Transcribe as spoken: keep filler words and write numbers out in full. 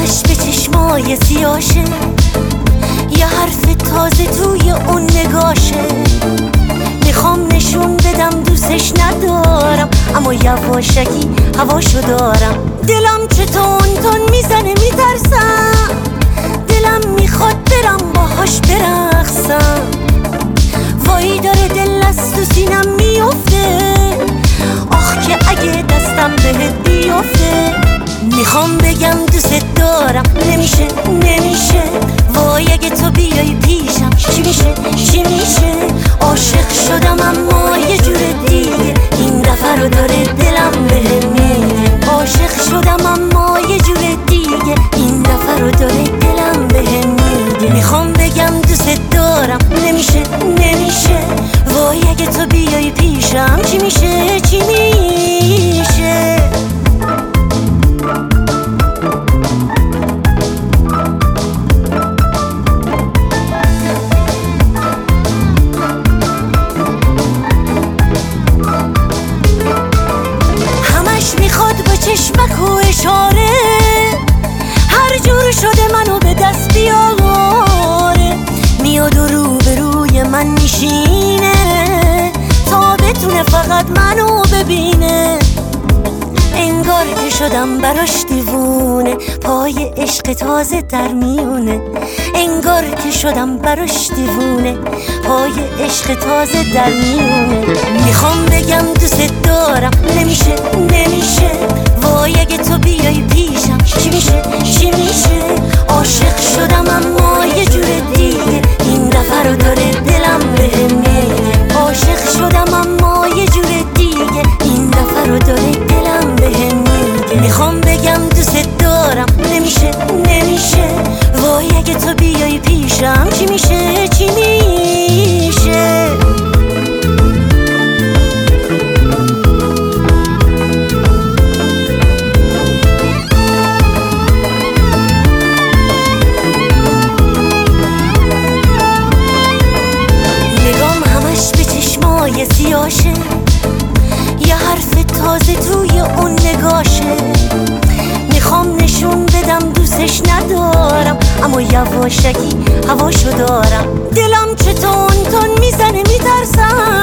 همش به چشمای سیاشه، یه حرف تازه توی اون نگاشه. میخوام نشون بدم دوستش ندارم، اما یواشکی هواشو دارم. دلم چه تون تون میزنه میترسم، دلم میخواد برم باهاش برقصم. وای داره دل از تو سینم میفته، آخ که اگه دستم بهت بیفته. میخوام بگم دوست دارم، نمیشه نمیشه. وای اگه تو بیای پیشم چی میشه چی میشه. عاشق شدم اما یه جور دیگه، این دفعه رو داره دلم بهم میگه. عاشق شدم اما یه جور دیگه، این دفعه رو داره دلم بهم میگه. میخوام بگم دوست دارم، نمیشه نمیشه. وای اگه تو بیای پیشم چی میشه چی میشه. چشمک و اشاره هر جور شده منو به دست بیاره. میاد و رو به روی من میشینه تا بتونه فقط منو ببینه. انگار که شدم براش دیوونه، پای عشق تازه در میونه. انگار که شدم براش دیوونه، پای عشق تازه در میونه. میخوام بگم دوست دارم، نمیشه نمیشه. وای اگه تو بیای پیشم چی میشه چی میشه. عاشق شدم اما یه جور دیگه، این دفعه رو داره دلم بهم میگه. عاشق شدم اما یه جور دیگه، این دفعه رو داره دلم بهم میگه. میخوام بگم دوست دارم، نمیشه نمیشه. وای اگه تو بیای پیشم چی میشه چی میشه. سیاشه، یه حرف تازه توی اون نگاشه. میخوام نشون بدم دوستش ندارم، اما یواشکی هواشو دارم. دلم چه تون تون میزنه میترسم،